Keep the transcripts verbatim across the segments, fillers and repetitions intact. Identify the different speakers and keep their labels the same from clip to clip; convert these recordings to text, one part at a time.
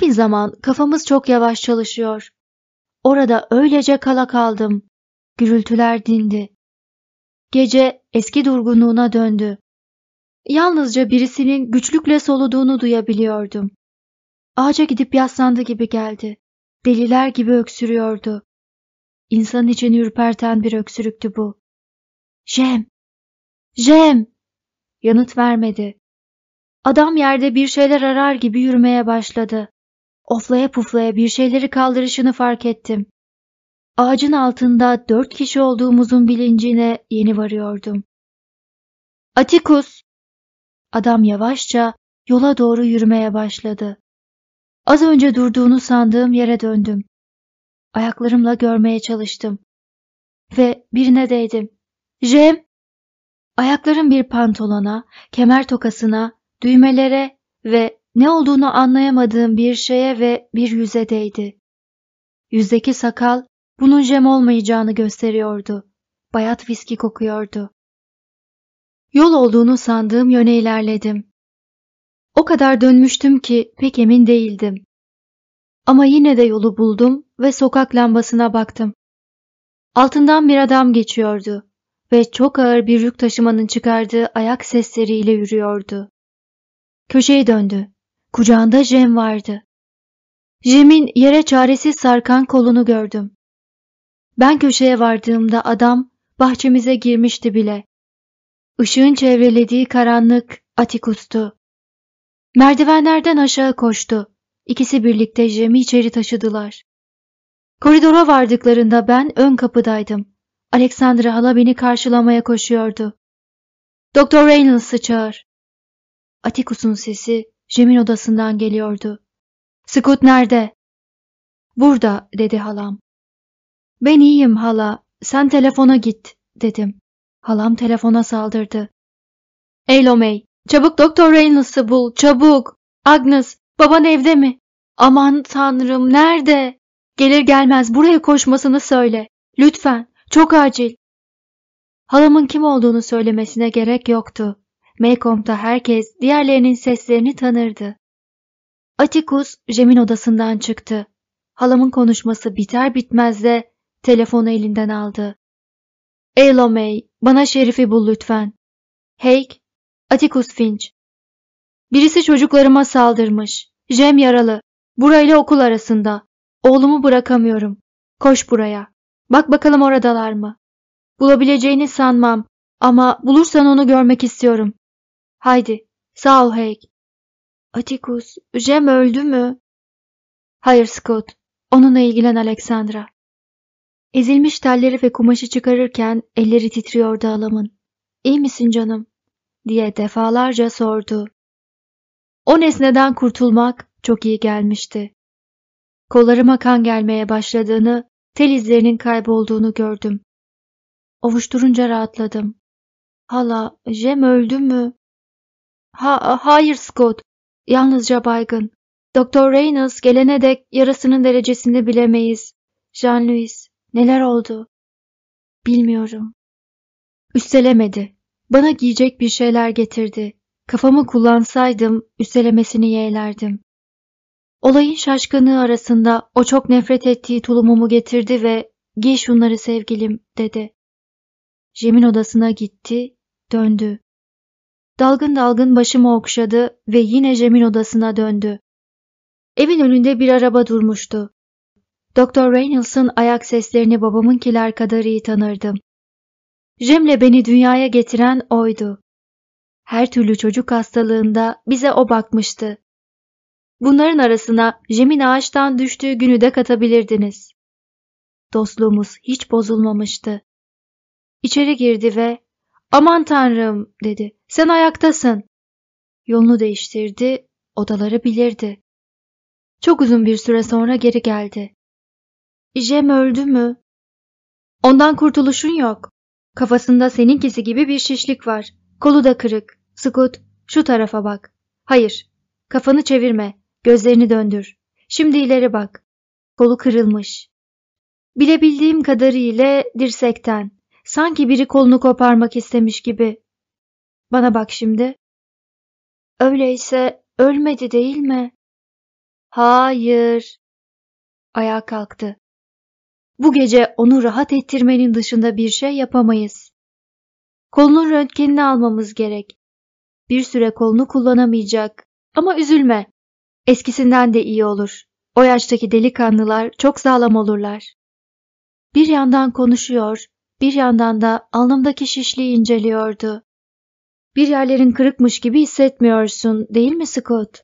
Speaker 1: Kimi zaman kafamız çok yavaş çalışıyor. Orada öylece kala kaldım. Gürültüler dindi. Gece eski durgunluğuna döndü. Yalnızca birisinin güçlükle soluduğunu duyabiliyordum. Ağaca gidip yaslandı gibi geldi. Deliler gibi öksürüyordu. İnsanın içini ürperten bir öksürüktü bu. Jem! Jem! Yanıt vermedi. Adam yerde bir şeyler arar gibi yürümeye başladı. Oflaya puflaya bir şeyleri kaldırışını fark ettim. Ağacın altında dört kişi olduğumuzun bilincine yeni varıyordum. Atikus! Adam yavaşça yola doğru yürümeye başladı. Az önce durduğunu sandığım yere döndüm. Ayaklarımla görmeye çalıştım. Ve birine değdim. Jem! Ayaklarım bir pantolona, kemer tokasına, düğmelere ve ne olduğunu anlayamadığım bir şeye ve bir yüze değdi. Yüzdeki sakal bunun Jem olmayacağını gösteriyordu. Bayat viski kokuyordu. Yol olduğunu sandığım yöne ilerledim. O kadar dönmüştüm ki pek emin değildim. Ama yine de yolu buldum ve sokak lambasına baktım. Altından bir adam geçiyordu ve çok ağır bir yük taşımanın çıkardığı ayak sesleriyle yürüyordu. Köşeyi döndü. Kucağında Jem vardı. Jem'in yere çaresiz sarkan kolunu gördüm. Ben köşeye vardığımda adam bahçemize girmişti bile. Işığın çevrelediği karanlık Atikus'tu. Merdivenlerden aşağı koştu. İkisi birlikte Jem'i içeri taşıdılar. Koridora vardıklarında ben ön kapıdaydım. Alexandra hala beni karşılamaya koşuyordu. Doktor Reynolds'ı çağır. Atikus'un sesi Jem'in odasından geliyordu. Scott nerede? Burada, dedi halam. Ben iyiyim hala, sen telefona git, dedim. Halam telefona saldırdı. Eylomey, çabuk Doktor Reynolds'ı bul, çabuk. Agnes, baban evde mi? Aman tanrım, nerede? Gelir gelmez buraya koşmasını söyle. Lütfen, çok acil. Halamın kim olduğunu söylemesine gerek yoktu. Maycomb'da herkes diğerlerinin seslerini tanırdı. Atticus, Jem'in odasından çıktı. Halamın konuşması biter bitmez de telefonu elinden aldı. Eylomey, bana Şerif'i bul lütfen. Hake, Atticus Finch. Birisi çocuklarıma saldırmış. Jem yaralı. Burayla okul arasında. Oğlumu bırakamıyorum. Koş buraya. Bak bakalım oradalar mı? Bulabileceğini sanmam ama bulursan onu görmek istiyorum. Haydi. Sağ ol Hake. Atticus, Jem öldü mü? Hayır Scott. Onunla ilgilen Alexandra. Ezilmiş telleri ve kumaşı çıkarırken elleri titriyordu halamın. İyi misin canım? Diye defalarca sordu. O nesneden kurtulmak çok iyi gelmişti. Kollarıma kan gelmeye başladığını, tel izlerinin kaybolduğunu gördüm. Ovuşturunca rahatladım. Hala, Jem öldü mü? Ha, hayır Scott. Yalnızca baygın. Doktor Reynolds gelene dek yarasının derecesini bilemeyiz. Jean-Louis, neler oldu? Bilmiyorum. Üstelemedi. Bana giyecek bir şeyler getirdi. Kafamı kullansaydım üstelemesini yeğlerdim. Olayın şaşkınlığı arasında o çok nefret ettiği tulumumu getirdi ve "Giy şunları sevgilim," dedi. Jem'in odasına gitti, döndü. Dalgın dalgın başımı okşadı ve yine Jem'in odasına döndü. Evin önünde bir araba durmuştu. Doktor Reynolds'ın ayak seslerini babamınkiler kadar iyi tanırdım. Jem'le beni dünyaya getiren oydu. Her türlü çocuk hastalığında bize o bakmıştı. Bunların arasına Jem'in ağaçtan düştüğü günü de katabilirdiniz. Dostluğumuz hiç bozulmamıştı. İçeri girdi ve "Aman tanrım," dedi. "Sen ayaktasın." Yolunu değiştirdi, odaları bilirdi. Çok uzun bir süre sonra geri geldi. "Jem öldü mü?" "Ondan kurtuluşun yok. Kafasında seninkisi gibi bir şişlik var. Kolu da kırık. Scott, şu tarafa bak. Hayır, kafanı çevirme. Gözlerini döndür. Şimdi ileri bak. Kolu kırılmış. Bilebildiğim kadarıyla dirsekten. Sanki biri kolunu koparmak istemiş gibi. Bana bak şimdi. Öyleyse ölmedi değil mi?" Hayır. Ayağa kalktı. Bu gece onu rahat ettirmenin dışında bir şey yapamayız. Kolunun röntgenini almamız gerek. Bir süre kolunu kullanamayacak. Ama üzülme. Eskisinden de iyi olur. O yaştaki delikanlılar çok sağlam olurlar. Bir yandan konuşuyor, bir yandan da alnımdaki şişliği inceliyordu. Bir yerlerin kırıkmış gibi hissetmiyorsun, değil mi Scott?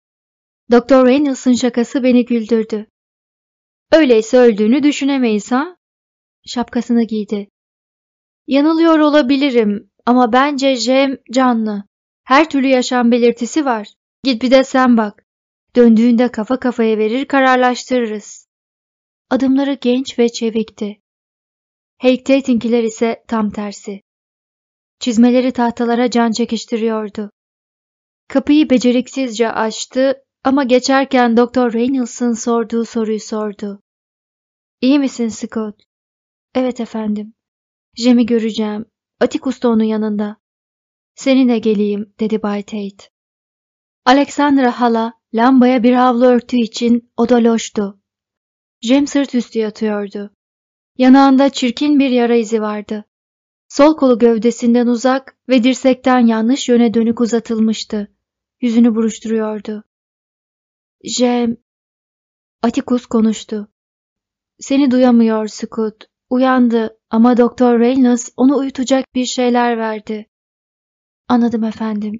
Speaker 1: Doktor Reynolds'ın şakası beni güldürdü. Öyleyse öldüğünü düşünemeyiz ha? Şapkasını giydi. Yanılıyor olabilirim ama bence Jem canlı. Her türlü yaşam belirtisi var. Git bir de sen bak. Döndüğünde kafa kafaya verir kararlaştırırız. Adımları genç ve çevikti. Hank Tate'inkiler ise tam tersi. Çizmeleri tahtalara can çekiştiriyordu. Kapıyı beceriksizce açtı ama geçerken Doktor Reynolds'ın sorduğu soruyu sordu. İyi misin Scott? Evet efendim. Jem'i göreceğim. Atticus da onun yanında. Seninle geleyim, dedi Bay Tate. Alexandra hala lambaya bir havlu örtüğü için oda loştu. Jem sırt üstü yatıyordu. Yanağında çirkin bir yara izi vardı. Sol kolu gövdesinden uzak ve dirsekten yanlış yöne dönük uzatılmıştı. Yüzünü buruşturuyordu. Jem... Atticus konuştu. Seni duyamıyor Scott. Uyandı ama Doktor Reynolds onu uyutacak bir şeyler verdi. Anladım efendim.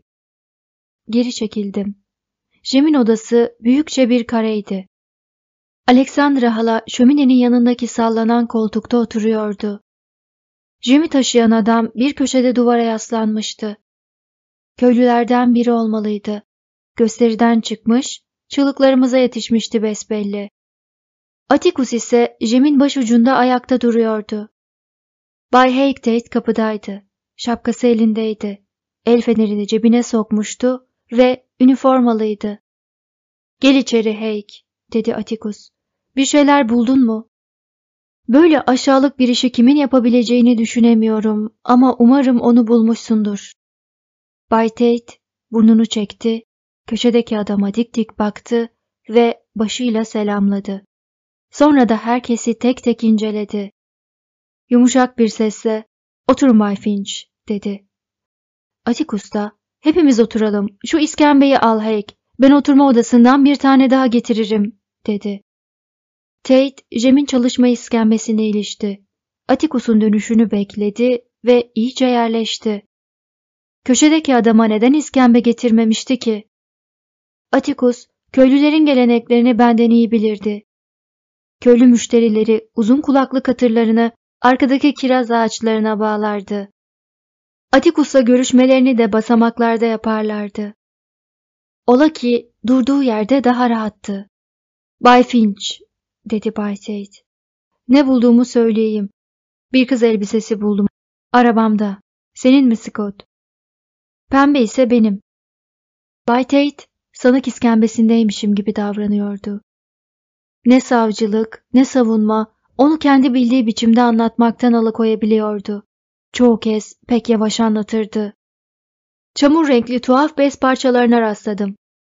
Speaker 1: Geri çekildim. Jem'in odası büyükçe bir kareydi. Alexandra hala şöminenin yanındaki sallanan koltukta oturuyordu. Jem'i taşıyan adam bir köşede duvara yaslanmıştı. Köylülerden biri olmalıydı. Gösteriden çıkmış, çığlıklarımıza yetişmişti besbelli. Atticus ise Jem'in başucunda ayakta duruyordu. Bay Hank Tate kapıdaydı. Şapkası elindeydi. El fenerini cebine sokmuştu ve üniformalıydı. "Gel içeri Hank," dedi Atticus. "Bir şeyler buldun mu?" "Böyle aşağılık bir işi kimin yapabileceğini düşünemiyorum ama umarım onu bulmuşsundur." Bay Tate burnunu çekti, köşedeki adama dik dik baktı ve başıyla selamladı. Sonra da herkesi tek tek inceledi. Yumuşak bir sesle, "Oturun Bay Finch," dedi. Atticus da, "Hepimiz oturalım, şu iskembeyi al Hank, ben oturma odasından bir tane daha getiririm," dedi. Tate, Jem'in çalışma iskembesine ilişti. Atticus'un dönüşünü bekledi ve iyice yerleşti. Köşedeki adama neden iskembe getirmemişti ki? Atticus, köylülerin geleneklerini benden iyi bilirdi. Köylü müşterileri uzun kulaklı katırlarını arkadaki kiraz ağaçlarına bağlardı. Atticus'la görüşmelerini de basamaklarda yaparlardı. Ola ki durduğu yerde daha rahattı. "Bay Finch," dedi Bay Tate. "Ne bulduğumu söyleyeyim. Bir kız elbisesi buldum. Arabamda. Senin mi Scott?" "Pembe ise benim." Bay Tate, sanık iskembesindeymişim gibi davranıyordu. Ne savcılık, ne savunma onu kendi bildiği biçimde anlatmaktan alıkoyabiliyordu. Çoğu kez pek yavaş anlatırdı. Çamur renkli tuhaf bez parçalarına rastladım.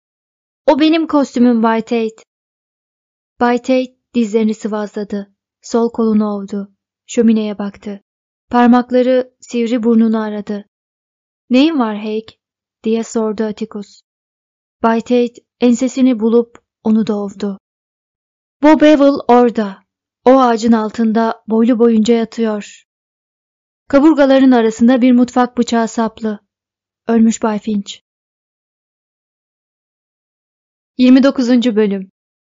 Speaker 1: "O benim kostümüm Bay Tate." Bay Tate dizlerini sıvazladı. Sol kolunu ovdu. Şömineye baktı. Parmakları sivri burnunu aradı. "Neyin var Hank?" diye sordu Atticus. Bay Tate ensesini bulup onu da ovdu. "Bob Ewell orada. O ağacın altında boylu boyunca yatıyor. Kaburgaların arasında bir mutfak bıçağı saplı. Ölmüş Bay Finch." yirmi dokuzuncu Bölüm.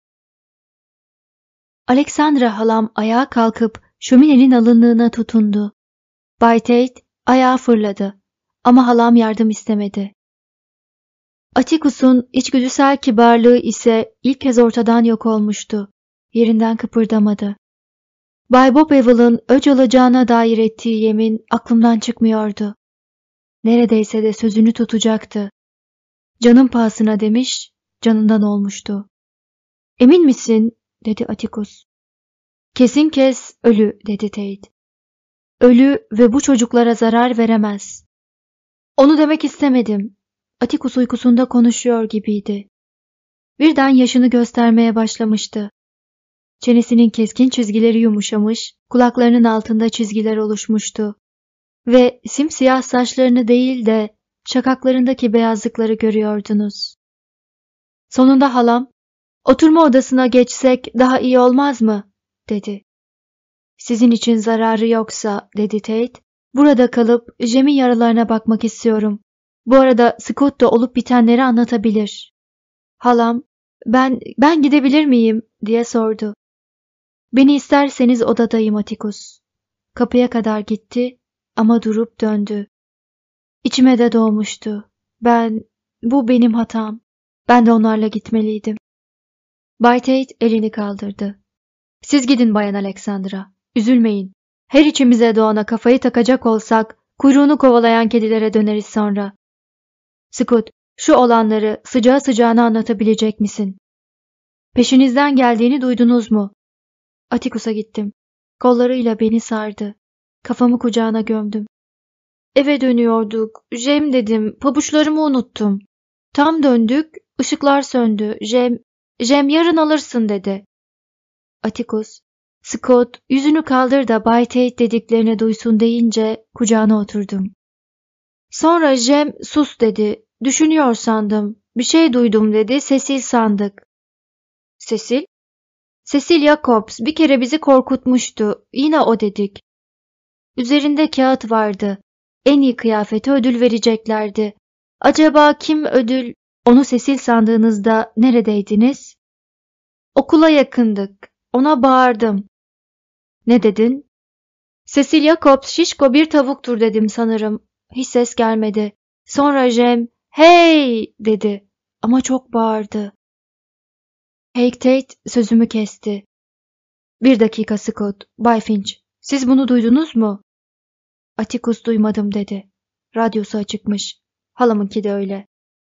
Speaker 1: Alexandra halam ayağa kalkıp şöminenin alınlığına tutundu. Bay Tate ayağa fırladı ama halam yardım istemedi. Atticus'un içgüdüsel kibarlığı ise ilk kez ortadan yok olmuştu. Yerinden kıpırdamadı. Bay Bob Ewell'ın öc alacağına dair ettiği yemin aklımdan çıkmıyordu. Neredeyse de sözünü tutacaktı. "Canım pahasına," demiş, canından olmuştu. "Emin misin?" dedi Atticus. "Kesin kes ölü," dedi Tate. "Ölü ve bu çocuklara zarar veremez." "Onu demek istemedim." Atticus uykusunda konuşuyor gibiydi. birden yaşını göstermeye başlamıştı. Çenesinin keskin çizgileri yumuşamış, kulaklarının altında çizgiler oluşmuştu. Ve simsiyah saçlarını değil de şakaklarındaki beyazlıkları görüyordunuz. Sonunda halam, "Oturma odasına geçsek daha iyi olmaz mı?" dedi. "Sizin için zararı yoksa," dedi Tate, "burada kalıp Jem'in yaralarına bakmak istiyorum. Bu arada Scott da olup bitenleri anlatabilir." Halam, "Ben, ben gidebilir miyim?" diye sordu. "Beni isterseniz odadayım Atticus." Kapıya kadar gitti ama durup döndü. İçime de doğmuştu. Ben, bu benim hatam. Ben de onlarla gitmeliydim. Bay Tate elini kaldırdı. "Siz gidin Bayan Alexandra. Üzülmeyin. Her içimize doğana kafayı takacak olsak kuyruğunu kovalayan kedilere döneriz sonra. Scott, şu olanları sıcağı sıcağına anlatabilecek misin? Peşinizden geldiğini duydunuz mu?" Atticus'a gittim. Kollarıyla beni sardı. Kafamı kucağına gömdüm. "Eve dönüyorduk. Jem dedim. Pabuçlarımı unuttum. Tam döndük. Işıklar söndü. Jem, Jem yarın alırsın dedi." Atticus, "Scott, yüzünü kaldır da Bay Tate dediklerini duysun," deyince kucağına oturdum. Sonra Jem sus dedi. "Düşünüyor sandım. Bir şey duydum," dedi. "Cecil sandık." "Cecil?" "Cecil Jacobs bir kere bizi korkutmuştu. Yine o dedik. Üzerinde kağıt vardı. En iyi kıyafete ödül vereceklerdi. Acaba kim ödül? Onu Cecil sandığınızda neredeydiniz?" "Okula yakındık. Ona bağırdım." "Ne dedin?" "Cecil Jacobs şişko bir tavuktur," dedim sanırım. Hiç ses gelmedi. Sonra Jem, "Hey!" dedi. Ama çok bağırdı. Hank Tate sözümü kesti. "Bir dakika Scott, Bay Finch. Siz bunu duydunuz mu?" Atticus duymadım dedi. Radyosu açıkmış. Halamınki de öyle.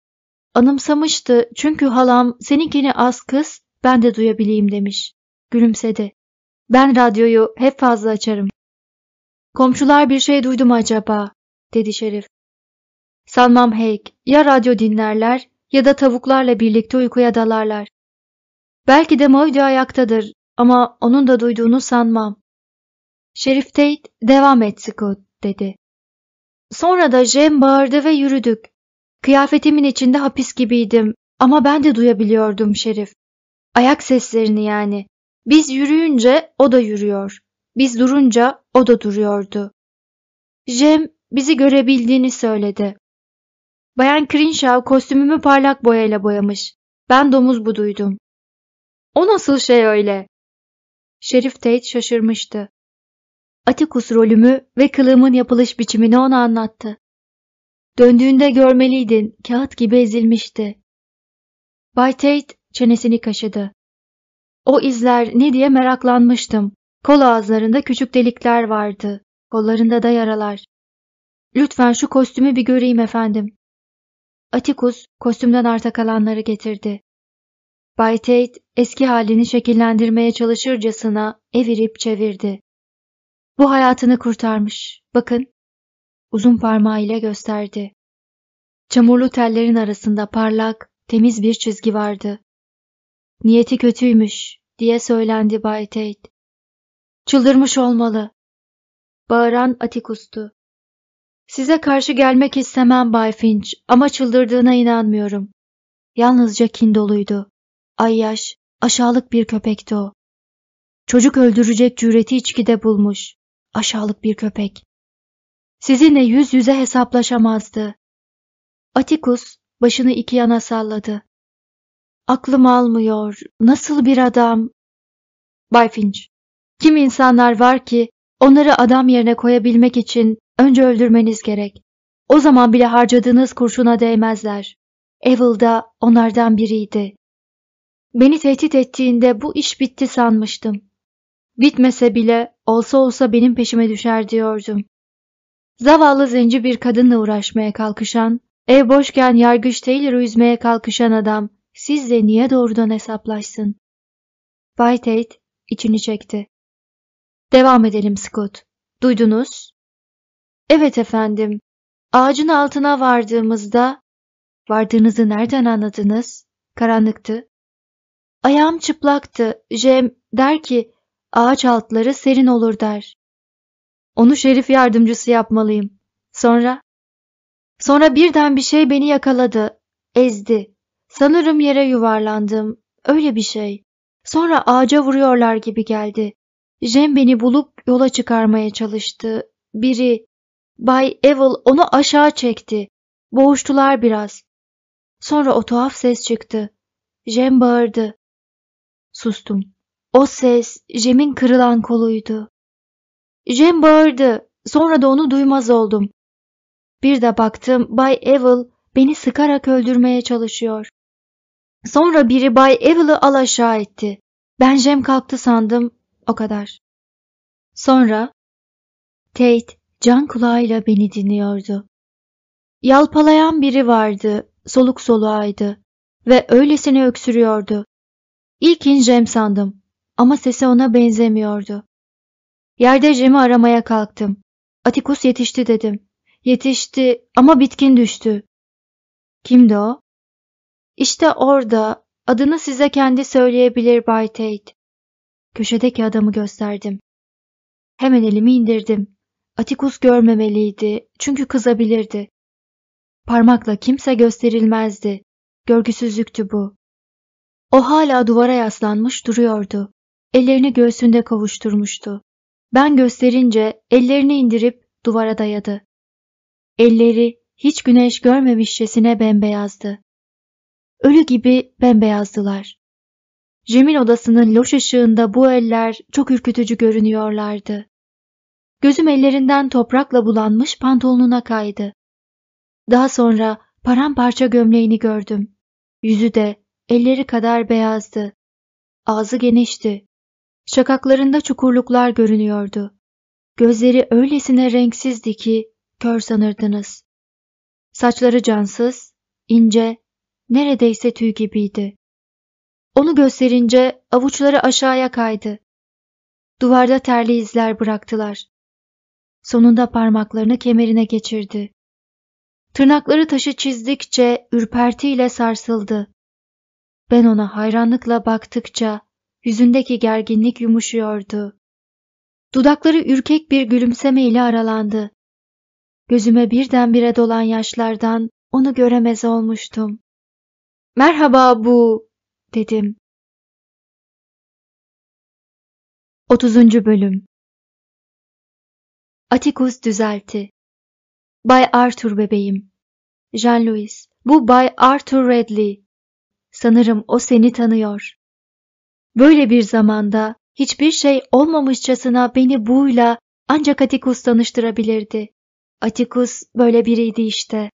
Speaker 1: Anımsamıştı çünkü halam seninkini az kıs, ben de duyabileyim demiş. Gülümsedi. "Ben radyoyu hep fazla açarım." "Komşular bir şey duydu mu acaba?" dedi şerif. "Sanmam Hank. Ya radyo dinlerler ya da tavuklarla birlikte uykuya dalarlar. Belki de Moody ayaktadır ama onun da duyduğunu sanmam." "Şerif Tate, devam et Scott," dedi. Sonra da Jem bağırdı ve yürüdük. Kıyafetimin içinde hapis gibiydim ama ben de duyabiliyordum şerif. Ayak seslerini yani. Biz yürüyünce o da yürüyor. Biz durunca o da duruyordu. Jem bizi görebildiğini söyledi. Bayan Crenshaw kostümümü parlak boyayla boyamış. Ben domuz buduydum. "O nasıl şey öyle?" Şerif Tate şaşırmıştı. Atticus rolümü ve kılığımın yapılış biçimini ona anlattı. "Döndüğünde görmeliydin, kağıt gibi ezilmişti." Bay Tate çenesini kaşıdı. "O izler ne diye meraklanmıştım. Kol ağızlarında küçük delikler vardı. Kollarında da yaralar." "Lütfen şu kostümü bir göreyim efendim." Atticus kostümden arta kalanları getirdi. Bay Tate eski halini şekillendirmeye çalışırcasına evirip çevirdi. "Bu hayatını kurtarmış. Bakın." Uzun parmağıyla gösterdi. Çamurlu tellerin arasında parlak, temiz bir çizgi vardı. "Niyeti kötüymüş," diye söylendi Bay Tate. "Çıldırmış olmalı." Bağıran Atticus'tu. "Size karşı gelmek istemem Bay Finch ama çıldırdığına inanmıyorum. Yalnızca kin doluydu. Ayyaş, aşağılık bir köpekti o. Çocuk öldürecek cüreti içkide bulmuş. Aşağılık bir köpek. Sizinle yüz yüze hesaplaşamazdı." Atticus başını iki yana salladı. "Aklım almıyor. Nasıl bir adam?" "Bay Finch, kim insanlar var ki onları adam yerine koyabilmek için önce öldürmeniz gerek. O zaman bile harcadığınız kurşuna değmezler. Evil da onlardan biriydi. Beni tehdit ettiğinde bu iş bitti sanmıştım. Bitmese bile olsa olsa benim peşime düşer diyordum. Zavallı zenci bir kadınla uğraşmaya kalkışan, ev boşken yargıç Taylor'ı üzmeye kalkışan adam sizle niye doğrudan hesaplaşsın?" Bay Tate içini çekti. "Devam edelim Scott. Duydunuz?" "Evet efendim. Ağacın altına vardığımızda..." "Vardığınızı nereden anladınız?" "Karanlıktı. Ayağım çıplaktı. Jem der ki ağaç altları serin olur der. Onu şerif yardımcısı yapmalıyım. Sonra? Sonra birden bir şey beni yakaladı. Ezdi. Sanırım yere yuvarlandım. Öyle bir şey. Sonra ağaca vuruyorlar gibi geldi. Jem beni bulup yola çıkarmaya çalıştı. Biri, Bay Evil onu aşağı çekti. Boğuştular biraz. Sonra o tuhaf ses çıktı. Jem bağırdı. Sustum. O ses Jem'in kırılan koluydu. Jem bağırdı. Sonra da onu duymaz oldum. Bir de baktım Bay Evil beni sıkarak öldürmeye çalışıyor. Sonra biri Bay Evil'ı al aşağı etti. Ben Jem kalktı sandım. O kadar. Sonra Tate can kulağıyla beni dinliyordu. Yalpalayan biri vardı. Soluk soluğaydı. Ve öylesine öksürüyordu. İlkin Jem sandım. Ama sesi ona benzemiyordu. Yerde Jem'i aramaya kalktım. Atticus yetişti dedim. Yetişti ama bitkin düştü. Kimdi o? İşte orada. Adını size kendi söyleyebilir Bay Tate. Köşedeki adamı gösterdim. Hemen elimi indirdim. Atticus görmemeliydi çünkü kızabilirdi. Parmakla kimse gösterilmezdi. Görgüsüzlüktü bu. O hala duvara yaslanmış duruyordu. Ellerini göğsünde kavuşturmuştu. Ben gösterince ellerini indirip duvara dayadı. Elleri hiç güneş görmemişçesine bembeyazdı. Ölü gibi bembeyazdılar. Jem'in odasının loş ışığında bu eller çok ürkütücü görünüyorlardı. Gözüm ellerinden toprakla bulanmış pantolonuna kaydı. Daha sonra paramparça gömleğini gördüm. Yüzü de elleri kadar beyazdı. Ağzı genişti. Şakaklarında çukurluklar görünüyordu. Gözleri öylesine renksizdi ki kör sanırdınız. Saçları cansız, ince, neredeyse tüy gibiydi. Onu gösterince avuçları aşağıya kaydı. Duvarda terli izler bıraktılar. Sonunda parmaklarını kemerine geçirdi. Tırnakları taşı çizdikçe ürpertiyle sarsıldı. Ben ona hayranlıkla baktıkça yüzündeki gerginlik yumuşuyordu. Dudakları ürkek bir gülümsemeyle aralandı. Gözüme birdenbire dolan yaşlardan onu göremez olmuştum. "Merhaba bu," dedim. otuzuncu Bölüm Atticus düzeltti. "Bay Arthur bebeğim. Jean-Louis, bu Bay Arthur Radley. Sanırım o seni tanıyor. Böyle bir zamanda hiçbir şey olmamışçasına beni buyla ancak Atticus tanıştırabilirdi. Atticus böyle biriydi işte.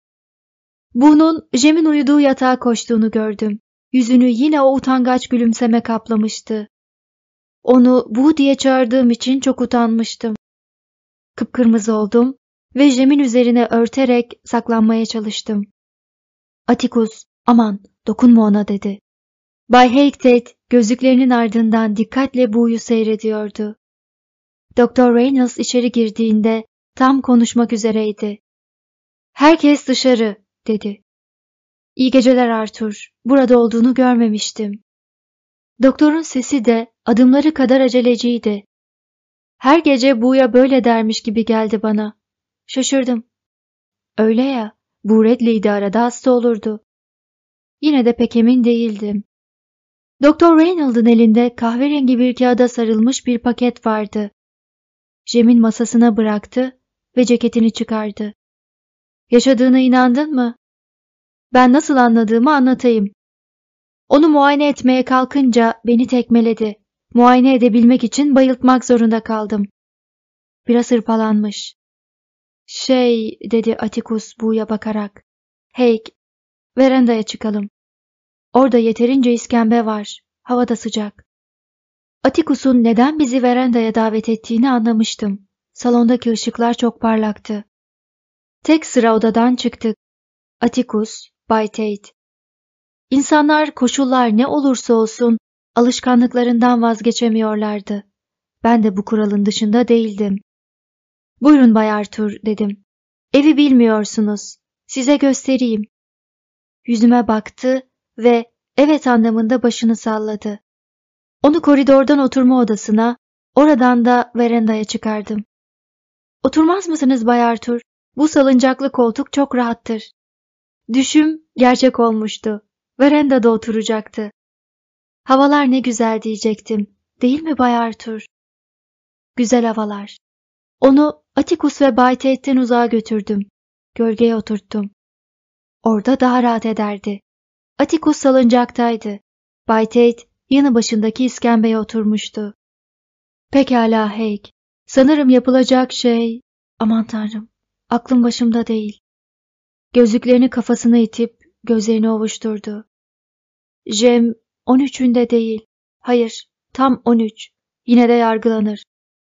Speaker 1: Bunun Jem'in uyuduğu yatağa koştuğunu gördüm. Yüzünü yine o utangaç gülümseme kaplamıştı. Onu bu diye çağırdığım için çok utanmıştım. Kıpkırmızı oldum ve Jem'in üzerine örterek saklanmaya çalıştım. Atticus, aman dokunma ona dedi. Bay Hicktet gözlüklerinin ardından dikkatle Bu'yu seyrediyordu. Doktor Reynolds içeri girdiğinde tam konuşmak üzereydi. "Herkes dışarı," dedi. "İyi geceler Arthur. Burada olduğunu görmemiştim." Doktorun sesi de adımları kadar aceleciydi. Her gece Bu'ya böyle dermiş gibi geldi bana. Şaşırdım. Öyle ya, Bu Radley'di arada hasta olurdu. Yine de pek emin değildim. Doktor Reynolds'ın elinde kahverengi bir kağıda sarılmış bir paket vardı. Jem'in masasına bıraktı ve ceketini çıkardı. "Yaşadığına inandın mı?" Ben nasıl anladığımı anlatayım. Onu muayene etmeye kalkınca beni tekmeledi. Muayene edebilmek için bayıltmak zorunda kaldım. Biraz hırpalanmış. "Şey," dedi Atticus Bu'ya bakarak. "Hey, verandaya çıkalım. Orada yeterince iskembe var. Hava da sıcak." Atticus'un neden bizi verandaya davet ettiğini anlamıştım. Salondaki ışıklar çok parlaktı. Tek sıra odadan çıktık. Atticus, Bay Tate. İnsanlar koşullar ne olursa olsun alışkanlıklarından vazgeçemiyorlardı. Ben de bu kuralın dışında değildim. "Buyurun Bay Arthur," dedim. "Evi bilmiyorsunuz. Size göstereyim." Yüzüme baktı ve evet anlamında başını salladı. Onu koridordan oturma odasına, oradan da verandaya çıkardım. Oturmaz mısınız Bay Arthur? Bu salıncaklı koltuk çok rahattır. Düşüm gerçek olmuştu. Verandada oturacaktı. Havalar ne güzel diyecektim. Değil mi Bay Arthur? Güzel havalar. Onu Atticus ve Bay Tate'den uzağa götürdüm. Gölgeye oturttum. Orada daha rahat ederdi. Atticus salıncaktaydı. Bay Tate yanı başındaki iskembeye oturmuştu. Pekala Hake. Sanırım yapılacak şey... Aman tanrım, aklım başımda değil. Gözlüklerini kafasına itip gözlerini ovuşturdu. Jem on üçünde değil. Hayır, tam on üç. Yine de yargılanır.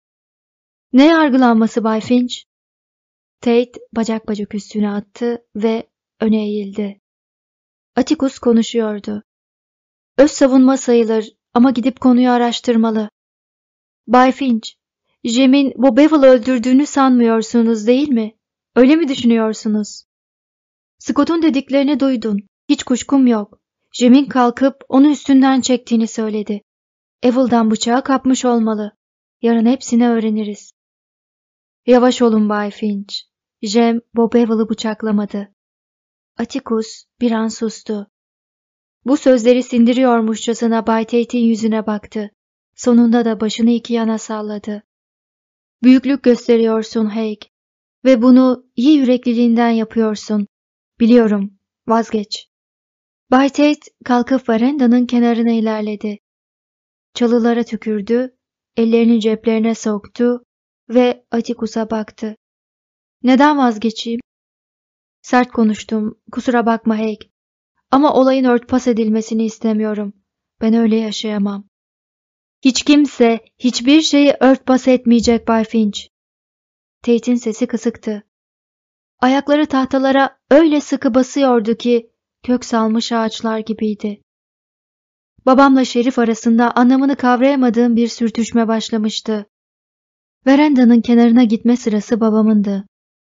Speaker 1: Ne yargılanması Bay Finch? Tate bacak bacak üstüne attı ve öne eğildi. Atticus konuşuyordu. Öz savunma sayılır ama gidip konuyu araştırmalı. Bay Finch, Jem'in bu Bevel'ı öldürdüğünü sanmıyorsunuz değil mi? Öyle mi düşünüyorsunuz? Scott'un dediklerini duydun. Hiç kuşkum yok. Jem'in kalkıp onu üstünden çektiğini söyledi. Evil'dan bıçağı kapmış olmalı. Yarın hepsini öğreniriz. Yavaş olun Bay Finch. Jem, Bob Evil'ı bıçaklamadı. Atticus bir an sustu. Bu sözleri sindiriyormuşçasına Bay Tate'in yüzüne baktı. Sonunda da başını iki yana salladı. Büyüklük gösteriyorsun Hake. Ve bunu iyi yürekliliğinden yapıyorsun. Biliyorum, vazgeç. Bay Tate kalkıp verandanın kenarına ilerledi. Çalılara tükürdü, ellerini ceplerine soktu ve Atticus'a baktı. Neden vazgeçeyim? Sert konuştum, kusura bakma Hake. Ama olayın örtbas edilmesini istemiyorum. Ben öyle yaşayamam. Hiç kimse hiçbir şeyi örtbas etmeyecek Bay Finch. Tate'in sesi kısıktı. Ayakları tahtalara öyle sıkı basıyordu ki kök salmış ağaçlar gibiydi. Babamla Şerif arasında anlamını kavrayamadığım bir sürtüşme başlamıştı. Verandanın kenarına gitme sırası babamındı.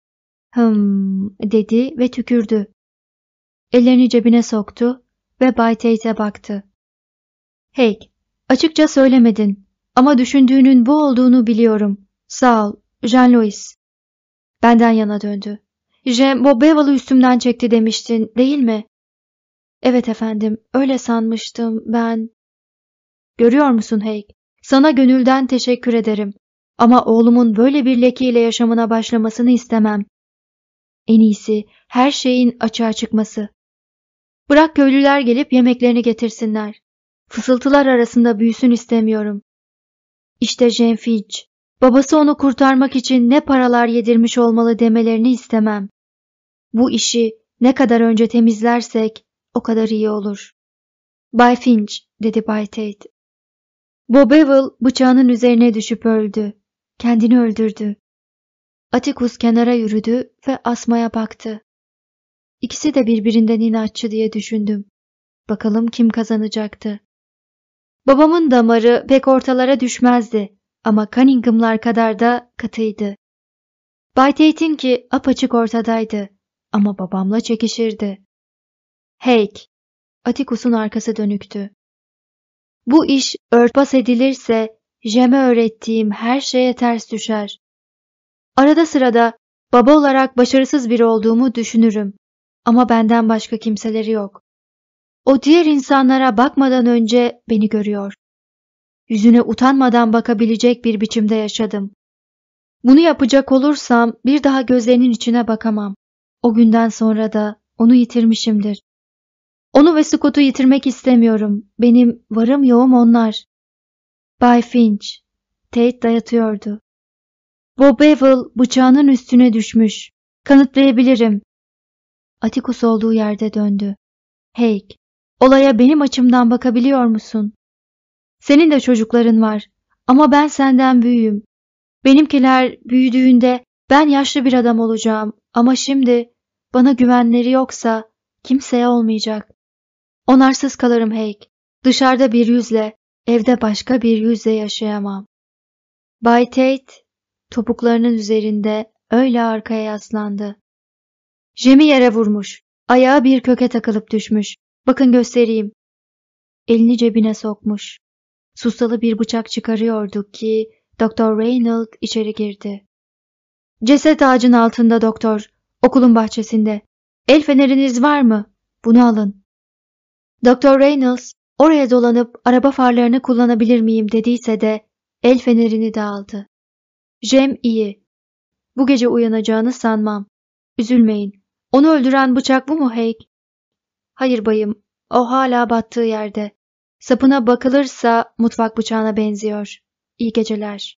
Speaker 1: Hım dedi ve tükürdü. Ellerini cebine soktu ve Bay Tate'e baktı. Hake, açıkça söylemedin ama düşündüğünün bu olduğunu biliyorum. Sağ ol, Jean-Louis. Benden yana döndü. Jem, Bob Bevel'ı üstümden çekti demiştin, değil mi? Evet efendim, öyle sanmıştım ben. Görüyor musun Hake? Sana gönülden teşekkür ederim. Ama oğlumun böyle bir lekeyle yaşamına başlamasını istemem. En iyisi her şeyin açığa çıkması. Bırak köylüler gelip yemeklerini getirsinler. Fısıltılar arasında büyüsün istemiyorum. İşte Jem Finch, babası onu kurtarmak için ne paralar yedirmiş olmalı demelerini istemem. Bu işi ne kadar önce temizlersek o kadar iyi olur. Bay Finch, dedi Bay Tate. Bob Bevel bıçağının üzerine düşüp öldü. Kendini öldürdü. Atticus kenara yürüdü ve asmaya baktı. İkisi de birbirinden inatçı diye düşündüm. Bakalım kim kazanacaktı. Babamın damarı pek ortalara düşmezdi ama Cunningham'lar kadar da katıydı. Bay Tate'inki apaçık ortadaydı ama babamla çekişirdi. Hake, Atticus'un arkası dönüktü. Bu iş örtbas edilirse Jem'e öğrettiğim her şeye ters düşer. Arada sırada baba olarak başarısız biri olduğumu düşünürüm ama benden başka kimseleri yok. O diğer insanlara bakmadan önce beni görüyor. Yüzüne utanmadan bakabilecek bir biçimde yaşadım. Bunu yapacak olursam bir daha gözlerinin içine bakamam. O günden sonra da onu yitirmişimdir. Onu ve Scott'u yitirmek istemiyorum. Benim varım yoğum onlar. Bay Finch, Tate dayatıyordu. Bob Bevel bıçağının üstüne düşmüş. Kanıtlayabilirim. Atticus olduğu yerde döndü. Hake, olaya benim açımdan bakabiliyor musun? Senin de çocukların var ama ben senden büyüğüm. Benimkiler büyüdüğünde ben yaşlı bir adam olacağım ama şimdi bana güvenleri yoksa kimseye olmayacak. Onarsız kalırım Hake. Dışarıda bir yüzle, evde başka bir yüzle yaşayamam. Bay Tate topuklarının üzerinde öyle arkaya yaslandı. Jem'i yere vurmuş. Ayağı bir köke takılıp düşmüş. Bakın göstereyim. elini cebine sokmuş. Sustalı bir bıçak çıkarıyordu ki Doktor Reynolds içeri girdi. Ceset ağacın altında doktor, okulun bahçesinde. El feneriniz var mı? Bunu alın. Doktor Reynolds oraya dolanıp araba farlarını kullanabilir miyim dediyse de el fenerini de aldı. Jem iyi. Bu gece uyanacağını sanmam. Üzülmeyin. Onu öldüren bıçak bu mu Hank? Hayır bayım, o hala battığı yerde. Sapına bakılırsa mutfak bıçağına benziyor. İyi geceler.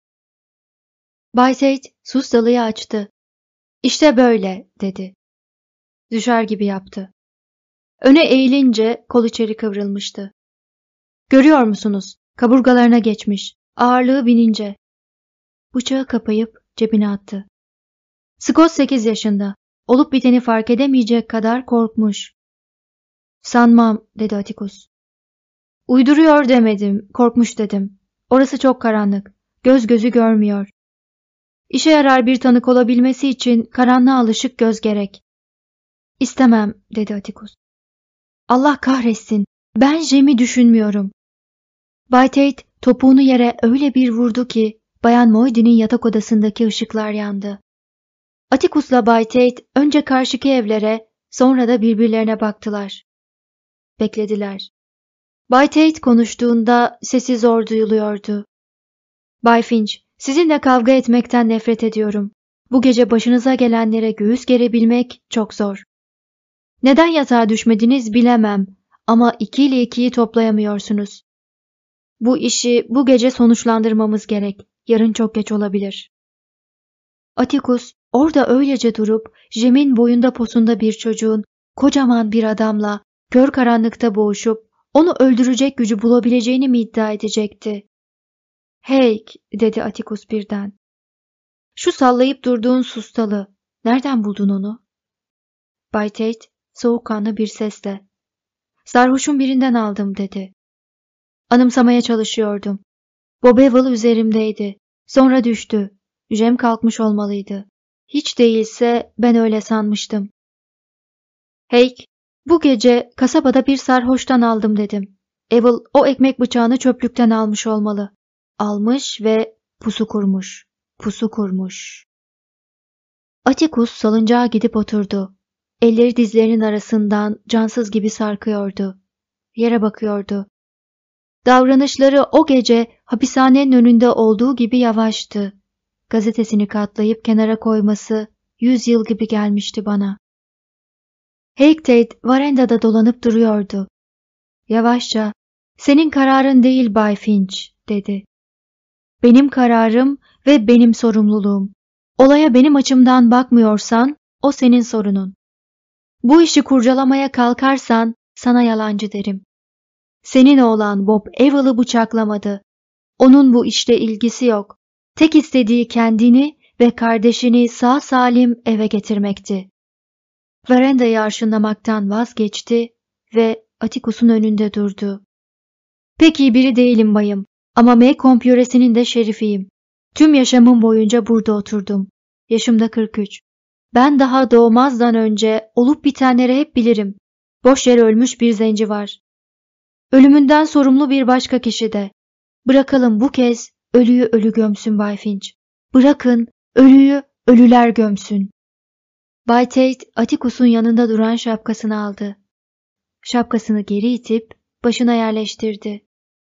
Speaker 1: Bay Tate sustalıyı açtı. İşte böyle dedi. Düşer gibi yaptı. Öne eğilince kol içeri kıvrılmıştı. Görüyor musunuz? Kaburgalarına geçmiş. Ağırlığı binince. Bıçağı kapayıp cebine attı. Scott sekiz yaşında. Olup biteni fark edemeyecek kadar korkmuş. Sanmam dedi Atticus. Uyduruyor demedim, korkmuş dedim. Orası çok karanlık. Göz gözü görmüyor. İşe yarar bir tanık olabilmesi için karanlığa alışık göz gerek. İstemem dedi Atticus. Allah kahretsin. Ben Jem'i düşünmüyorum. Bay Tate topuğunu yere öyle bir vurdu ki Bayan Moidy'nin yatak odasındaki ışıklar yandı. Atticus'la Bay Tate önce karşıki evlere, sonra da birbirlerine baktılar. Beklediler. Bay Tate konuştuğunda sesi zor duyuluyordu. Bay Finch, sizinle kavga etmekten nefret ediyorum. Bu gece başınıza gelenlere göğüs gerebilmek çok zor. Neden yatağa düşmediniz bilemem ama iki ile ikiyi toplayamıyorsunuz. Bu işi bu gece sonuçlandırmamız gerek. Yarın çok geç olabilir. Atticus orada öylece durup Jem'in boyunda posunda bir çocuğun kocaman bir adamla kör karanlıkta boğuşup onu öldürecek gücü bulabileceğini mi iddia edecekti? Hey, dedi Atticus birden. Şu sallayıp durduğun sustalı. Nereden buldun onu? Bay Tate soğukkanlı bir sesle. Sarhoşun birinden aldım dedi. Anımsamaya çalışıyordum. Bob Ewell üzerimdeydi. Sonra düştü. Jem kalkmış olmalıydı. Hiç değilse ben öyle sanmıştım. Hey, bu gece kasabada bir sarhoştan aldım dedim. Ewell o ekmek bıçağını çöplükten almış olmalı. Almış ve pusu kurmuş. Pusu kurmuş. Atticus salıncağa gidip oturdu. Elleri dizlerinin arasından cansız gibi sarkıyordu. Yere bakıyordu. Davranışları o gece hapishanenin önünde olduğu gibi yavaştı. Gazetesini katlayıp kenara koyması yüz yıl gibi gelmişti bana. Hank Tate varendada dolanıp duruyordu. Yavaşça, "Senin kararın değil Bay Finch," dedi. "Benim kararım ve benim sorumluluğum. Olaya benim açımdan bakmıyorsan, o senin sorunun. Bu işi kurcalamaya kalkarsan, sana yalancı derim. Senin oğlan Bob Ewell'ı bıçaklamadı. Onun bu işte ilgisi yok. Tek istediği kendini ve kardeşini sağ salim eve getirmekti." Verandayı arşınlamaktan vazgeçti ve Atticus'un önünde durdu. "Pek iyi biri değilim bayım ama Maycomb yöresinin de şerifiyim. Tüm yaşamım boyunca burada oturdum. Yaşımda kırk üç. Ben daha doğmazdan önce olup bitenleri hep bilirim. Boş yere ölmüş bir zenci var. Ölümünden sorumlu bir başka kişi de. Bırakalım bu kez ölüyü ölü gömsün Bay Finch. Bırakın ölüyü ölüler gömsün." Bay Tate Atticus'un yanında duran şapkasını aldı. Şapkasını geri itip başına yerleştirdi.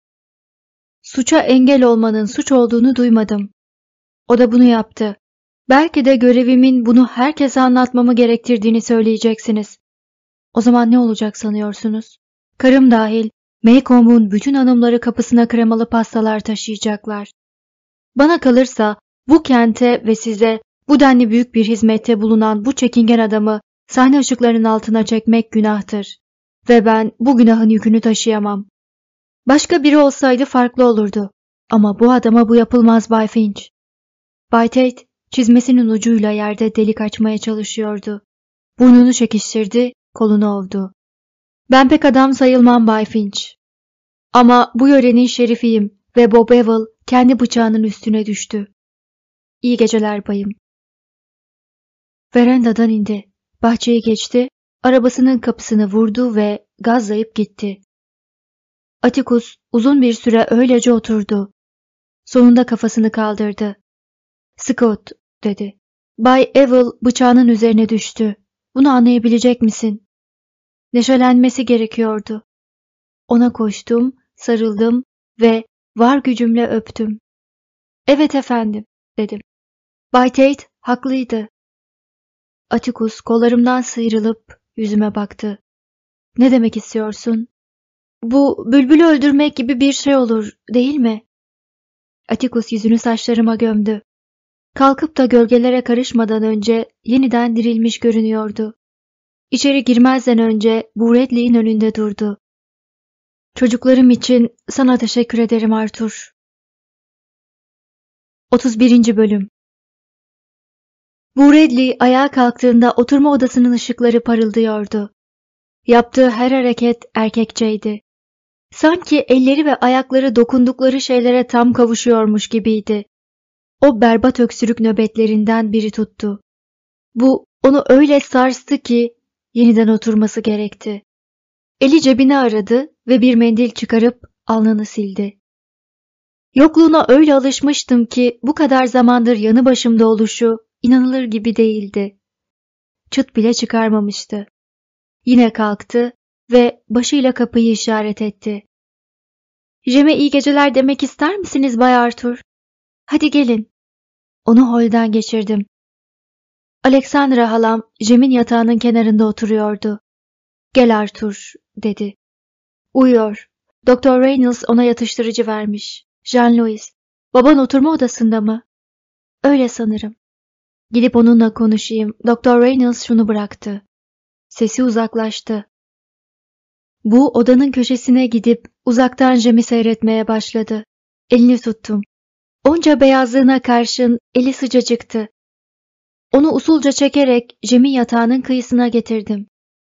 Speaker 1: "Suça engel olmanın suç olduğunu duymadım. O da bunu yaptı. Belki de görevimin bunu herkese anlatmamı gerektirdiğini söyleyeceksiniz. O zaman ne olacak sanıyorsunuz? Karım dahil Maycomb'un bütün hanımları kapısına kremalı pastalar taşıyacaklar. Bana kalırsa bu kente ve size bu denli büyük bir hizmette bulunan bu çekingen adamı sahne ışıklarının altına çekmek günahtır. Ve ben bu günahın yükünü taşıyamam. Başka biri olsaydı farklı olurdu. Ama bu adama bu yapılmaz Bay Finch." Bay Tate çizmesinin ucuyla yerde delik açmaya çalışıyordu. Burnunu çekiştirdi, kolunu ovdu. "Ben pek adam sayılmam Bay Finch. Ama bu yörenin şerifiyim ve Bob Ewell kendi bıçağının üstüne düştü. İyi geceler bayım." Verandadan indi. Bahçeyi geçti, arabasının kapısını vurdu ve gazlayıp gitti. Atticus uzun bir süre öylece oturdu. Sonunda kafasını kaldırdı. "Scott," dedi. "Bay Evil bıçağının üzerine düştü. Bunu anlayabilecek misin?" Neşelenmesi gerekiyordu. Ona koştum, sarıldım ve var gücümle öptüm. "Evet efendim," dedim. "Bay Tate haklıydı." Atticus kollarımdan sıyrılıp yüzüme baktı. "Ne demek istiyorsun?" "Bu bülbülü öldürmek gibi bir şey olur, değil mi?" Atticus yüzünü saçlarıma gömdü. Kalkıp da gölgelere karışmadan önce yeniden dirilmiş görünüyordu. İçeri girmezden önce Buredli'nin önünde durdu. "Çocuklarım için sana teşekkür ederim Arthur." otuz birinci Bölüm. Buredli ayağa kalktığında oturma odasının ışıkları parıldıyordu. Yaptığı her hareket erkekçeydi. Sanki elleri ve ayakları dokundukları şeylere tam kavuşuyormuş gibiydi. O berbat öksürük nöbetlerinden biri tuttu. Bu onu öyle sarstı ki yeniden oturması gerekti. Eli cebine aradı ve bir mendil çıkarıp alnını sildi. Yokluğuna öyle alışmıştım ki bu kadar zamandır yanı başımda oluşu inanılır gibi değildi. Çıt bile çıkarmamıştı. Yine kalktı ve başıyla kapıyı işaret etti. "Jem'e iyi geceler demek ister misiniz Bay Arthur? Hadi gelin." Onu holden geçirdim. Alexandra halam Jem'in yatağının kenarında oturuyordu. "Gel Arthur," dedi. "Uyuyor. Doktor Reynolds ona yatıştırıcı vermiş. Jean-Louis, baban oturma odasında mı?" "Öyle sanırım." "Gidip onunla konuşayım. Doktor Reynolds şunu bıraktı." Sesi uzaklaştı. Bu odanın köşesine gidip uzaktan Jem'i seyretmeye başladı. Elini tuttum. Onca beyazlığına karşın eli sıcacıktı. Onu usulca çekerek Jem'in yatağının kıyısına getirdim.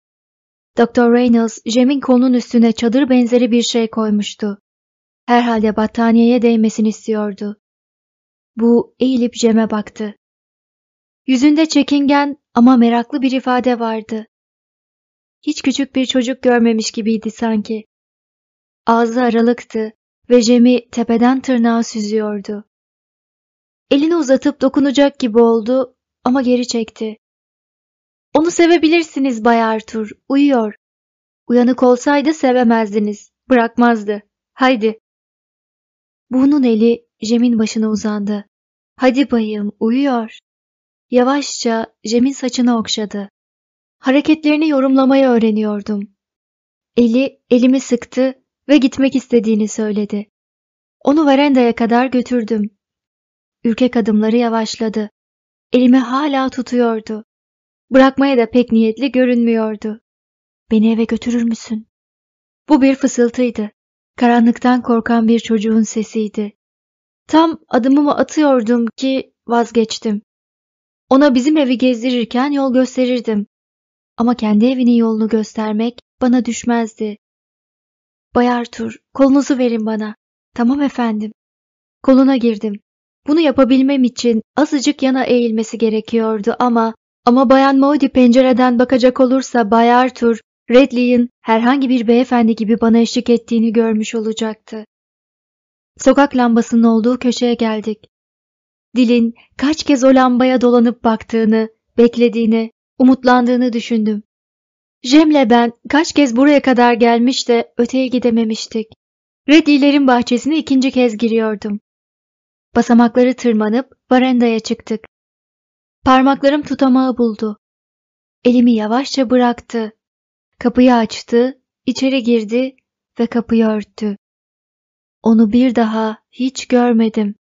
Speaker 1: Doktor Reynolds, Jem'in kolunun üstüne çadır benzeri bir şey koymuştu. Herhalde battaniyeye değmesini istiyordu. Bu eğilip Jem'e baktı. Yüzünde çekingen ama meraklı bir ifade vardı. Hiç küçük bir çocuk görmemiş gibiydi sanki. Ağzı aralıktı ve Jem'i tepeden tırnağa süzüyordu. Elini uzatıp dokunacak gibi oldu ama geri çekti. "Onu sevebilirsiniz Bay Arthur, uyuyor. Uyanık olsaydı sevemezdiniz, bırakmazdı. Haydi." Bunun eli Jem'in başına uzandı. "Hadi bayım, uyuyor." Yavaşça Jem'in saçını okşadı. Hareketlerini yorumlamayı öğreniyordum. Eli elimi sıktı ve gitmek istediğini söyledi. Onu verandaya kadar götürdüm. Ürkek adımları yavaşladı. Elimi hala tutuyordu. Bırakmaya da pek niyetli görünmüyordu. "Beni eve götürür müsün?" Bu bir fısıltıydı. Karanlıktan korkan bir çocuğun sesiydi. Tam adımımı atıyordum ki vazgeçtim. Ona bizim evi gezdirirken yol gösterirdim. Ama kendi evinin yolunu göstermek bana düşmezdi. "Bay Arthur, kolunuzu verin bana." "Tamam efendim." Koluna girdim. Bunu yapabilmem için azıcık yana eğilmesi gerekiyordu ama ama Bayan Maudie pencereden bakacak olursa Bay Arthur, Redley'in herhangi bir beyefendi gibi bana eşlik ettiğini görmüş olacaktı. Sokak lambasının olduğu köşeye geldik. Dilin kaç kez o lambaya dolanıp baktığını, beklediğini, umutlandığını düşündüm. Jem'le ben kaç kez buraya kadar gelmiş de öteye gidememiştik. Redley'lerin bahçesine ikinci kez giriyordum. Basamakları tırmanıp varandaya çıktık. Parmaklarım tutamağı buldu. Elimi yavaşça bıraktı. Kapıyı açtı, içeri girdi ve kapıyı örttü. Onu bir daha hiç görmedim.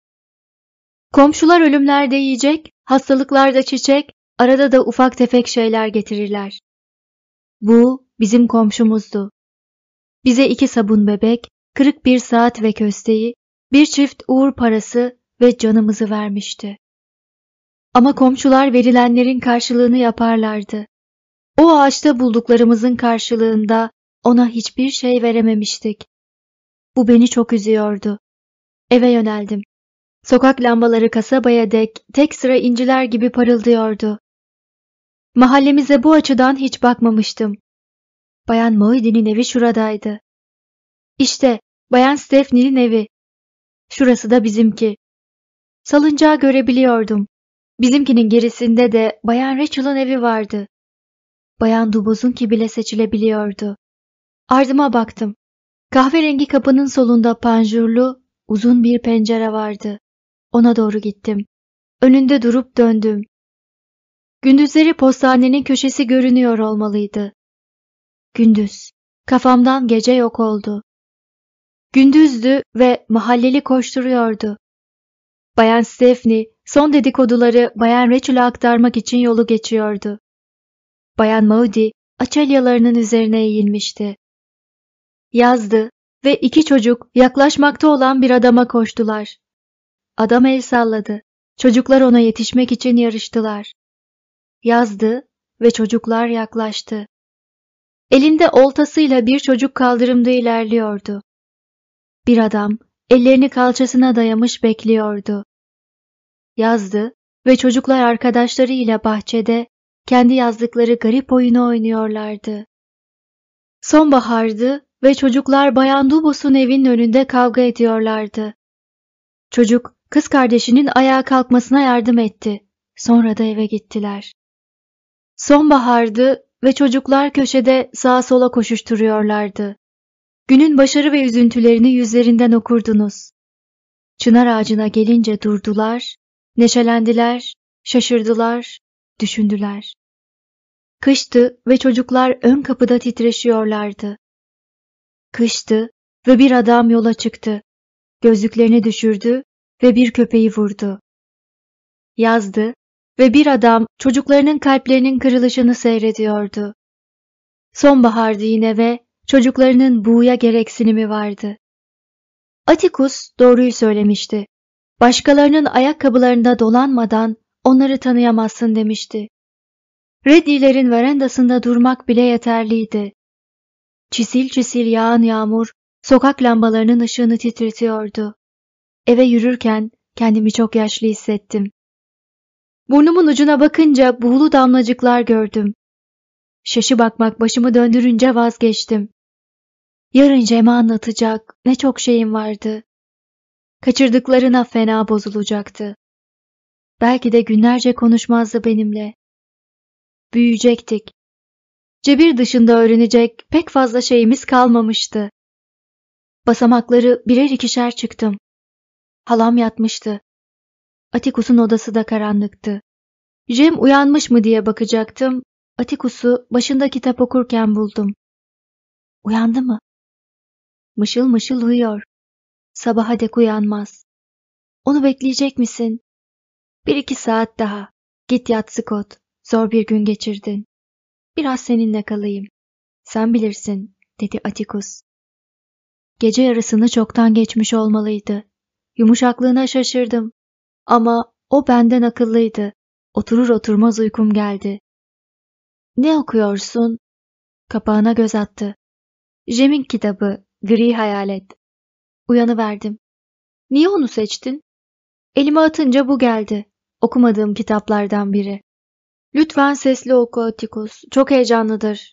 Speaker 1: Komşular ölümlerde yiyecek, hastalıklarda çiçek, arada da ufak tefek şeyler getirirler. Bu bizim komşumuzdu. Bize iki sabun bebek, kırık bir saat ve kösteği, bir çift uğur parası ve canımızı vermişti. Ama komşular verilenlerin karşılığını yaparlardı. O ağaçta bulduklarımızın karşılığında ona hiçbir şey verememiştik. Bu beni çok üzüyordu. Eve yöneldim. Sokak lambaları kasabaya dek tek sıra inciler gibi parıldıyordu. Mahallemize bu açıdan hiç bakmamıştım. Bayan Maudie'nin evi şuradaydı. İşte Bayan Stepney'nin evi. Şurası da bizimki. Salıncağı görebiliyordum. Bizimkinin gerisinde de Bayan Rachel'ın evi vardı. Bayan Dubos'unki bile seçilebiliyordu. Ardıma baktım. Kahverengi kapının solunda panjurlu, uzun bir pencere vardı. Ona doğru gittim. Önünde durup döndüm. Gündüzleri postanenin köşesi görünüyor olmalıydı. Gündüz. Kafamdan gece yok oldu. Gündüzdü ve mahalleli koşturuyordu. Bayan Stepney son dedikoduları Bayan Rachel'a aktarmak için yolu geçiyordu. Bayan Maudie açelyalarının üzerine eğilmişti. Yazdı ve iki çocuk yaklaşmakta olan bir adama koştular. Adam el salladı. Çocuklar ona yetişmek için yarıştılar. Yazdı ve çocuklar yaklaştı. Elinde oltasıyla bir çocuk kaldırımda ilerliyordu. Bir adam ellerini kalçasına dayamış bekliyordu. Yazdı ve çocuklar arkadaşlarıyla bahçede kendi yazdıkları garip oyunu oynuyorlardı. Sonbahardı ve çocuklar Bayan Dubos'un evinin önünde kavga ediyorlardı. Çocuk kız kardeşinin ayağa kalkmasına yardım etti. Sonra da eve gittiler. Sonbahardı ve çocuklar köşede sağa sola koşuşturuyorlardı. Günün başarı ve üzüntülerini yüzlerinden okurdunuz. Çınar ağacına gelince durdular, neşelendiler, şaşırdılar, düşündüler. Kıştı ve çocuklar ön kapıda titreşiyorlardı. Kıştı ve bir adam yola çıktı. Gözlüklerini düşürdü ve bir köpeği vurdu. Yazdı ve bir adam çocuklarının kalplerinin kırılışını seyrediyordu. Sonbahardı yine ve çocuklarının buğuya gereksinimi vardı. Atticus doğruyu söylemişti. Başkalarının ayakkabılarında dolanmadan onları tanıyamazsın demişti. Reddy'lerin verandasında durmak bile yeterliydi. Çisil çisil yağan yağmur sokak lambalarının ışığını titretiyordu. Eve yürürken kendimi çok yaşlı hissettim. Burnumun ucuna bakınca buğulu damlacıklar gördüm. Şaşı bakmak başımı döndürünce vazgeçtim. Yarın Cem'e anlatacak ne çok şeyim vardı. Kaçırdıklarına fena bozulacaktı. Belki de günlerce konuşmazdı benimle. Büyüyecektik. Cebir dışında öğrenecek pek fazla şeyimiz kalmamıştı. Basamakları birer ikişer çıktım. Halam yatmıştı. Atticus'un odası da karanlıktı. Cem uyanmış mı diye bakacaktım. Atticus'u başında kitap okurken buldum. Uyandı mı? Mışıl mışıl uyuyor. Sabaha dek uyanmaz. Onu bekleyecek misin? Bir iki saat daha. Git yat Scott. Zor bir gün geçirdin. Biraz seninle kalayım. Sen bilirsin, dedi Atticus. Gece yarısını çoktan geçmiş olmalıydı. Yumuşaklığına şaşırdım. Ama o benden akıllıydı. Oturur oturmaz uykum geldi. Ne okuyorsun? Kapağına göz attı. Cem'in kitabı, Gri Hayalet. Uyanıverdim. Niye onu seçtin? Elime atınca bu geldi. Okumadığım kitaplardan biri. Lütfen sesli oku Atticus. Çok heyecanlıdır.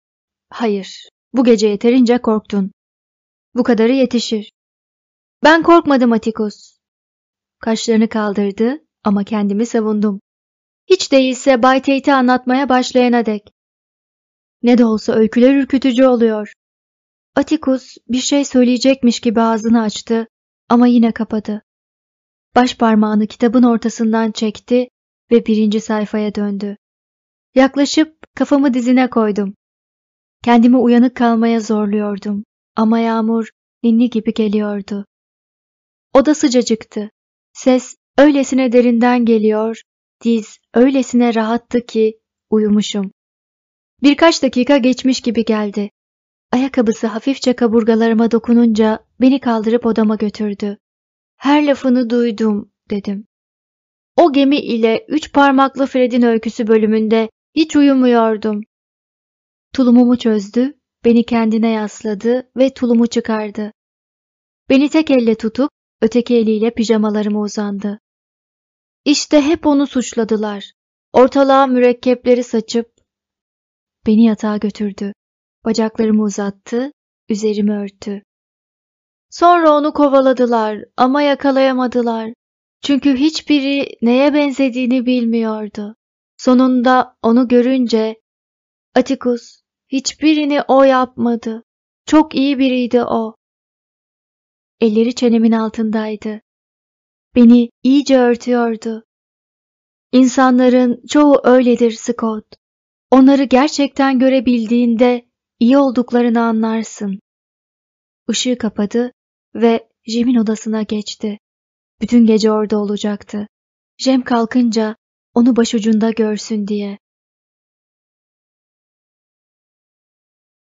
Speaker 1: Hayır, bu gece yeterince korktun. Bu kadarı yetişir. Ben korkmadım Atticus. Kaşlarını kaldırdı ama kendimi savundum. Hiç değilse Bay Tate'i anlatmaya başlayana dek. Ne de olsa öyküler ürkütücü oluyor. Atticus bir şey söyleyecekmiş gibi ağzını açtı ama yine kapadı. Baş parmağını kitabın ortasından çekti ve birinci sayfaya döndü. Yaklaşıp kafamı dizine koydum. Kendimi uyanık kalmaya zorluyordum ama yağmur ninni gibi geliyordu. Oda sıcacıktı. Ses öylesine derinden geliyor, diz öylesine rahattı ki uyumuşum. Birkaç dakika geçmiş gibi geldi. Ayakkabısı hafifçe kaburgalarıma dokununca beni kaldırıp odama götürdü. Her lafını duydum, dedim. O gemi ile üç parmaklı Fred'in öyküsü bölümünde hiç uyumuyordum. Tulumumu çözdü, beni kendine yasladı ve tulumu çıkardı. Beni tek elle tutup öteki eliyle pijamalarıma uzandı. İşte hep onu suçladılar. Ortalığa mürekkepleri saçıp beni yatağa götürdü. Bacaklarımı uzattı, üzerimi örttü. Sonra onu kovaladılar ama yakalayamadılar. Çünkü hiçbiri neye benzediğini bilmiyordu. Sonunda onu görünce, Atticus, hiçbirini o yapmadı. Çok iyi biriydi o. Elleri çenemin altındaydı. Beni iyice örtüyordu. İnsanların çoğu öyledir Scott. Onları gerçekten görebildiğinde iyi olduklarını anlarsın. Işığı kapadı ve Jim'in odasına geçti. Bütün gece orada olacaktı. Jem kalkınca onu başucunda görsün diye.